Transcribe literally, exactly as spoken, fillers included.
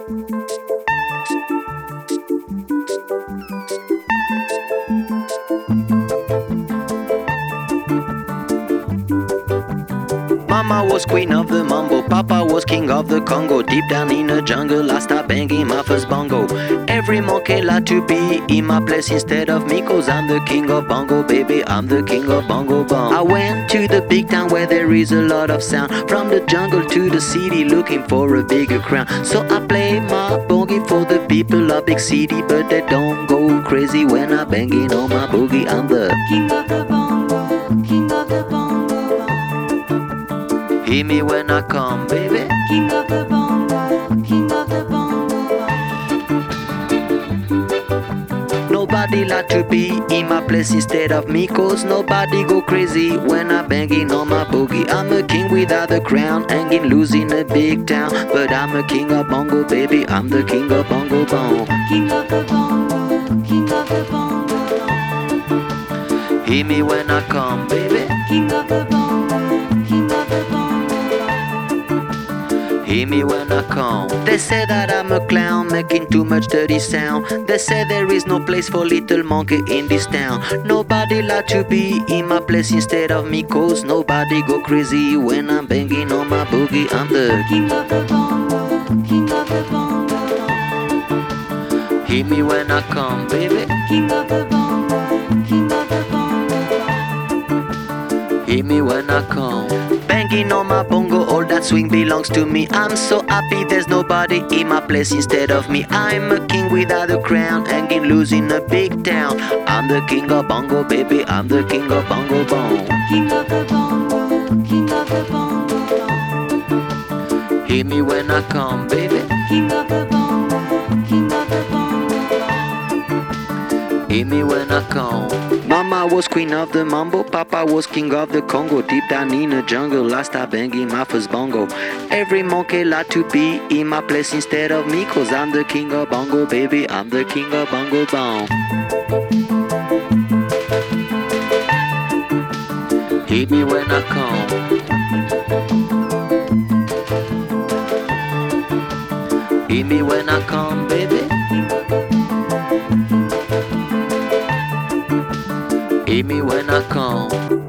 Mama was queen of the mambo, Papa was king of the Congo. Deep down in the jungle, I start banging my first bongo. Every monkey like to be in my place instead of me, cause I'm the king of bongo, baby, I'm the king of bongo bong. I went to the big town where there is a lot of sound, from the jungle to the city looking for a bigger crown. So I play my boogie for the people of big city, but they don't go crazy when I banging on my boogie. I'm the king of the bongo, king of the bongo. Hear me when I come, baby. King of the bongo, king of the bongo. Nobody like to be in my place instead of me, cause nobody go crazy when I'm banging on my boogie. I'm a king without a crown, hanging loose in a big town, but I'm a king of bongo, baby, I'm the king of bongo bong. King of the bongo, king of the bongo. Hear me when I come, baby. King of the bongo, king of the bongo. Hear me when I come. They say that I'm a clown, making too much dirty sound. They say there is no place for little monkey in this town. Nobody like to be in my place instead of me, cause nobody go crazy when I'm banging on my boogie. I'm the king of the bongo, king of the bongo. Hear me when I come, baby. King of the bongo, king of the bongo. Hear me when I come. Banging on my bongo, all that swing belongs to me. I'm so happy there's nobody in my place instead of me. I'm a king without a crown, hanging loose in a big town. I'm the king of bongo, baby, I'm the king of bongo bong. King of the bongo, king of the bongo. Hear me when I come, baby. King of the bongo, king of the bongo. Hear me when I come. Mama was queen of the mambo, Papa was king of the Congo. Deep down in the jungle, I start banging my first bongo. Every monkey like to be in my place instead of me, cause I'm the king of bongo, baby, I'm the king of bongo bong. Hear me when I come. Hear me when I come, baby. Hear me when I come.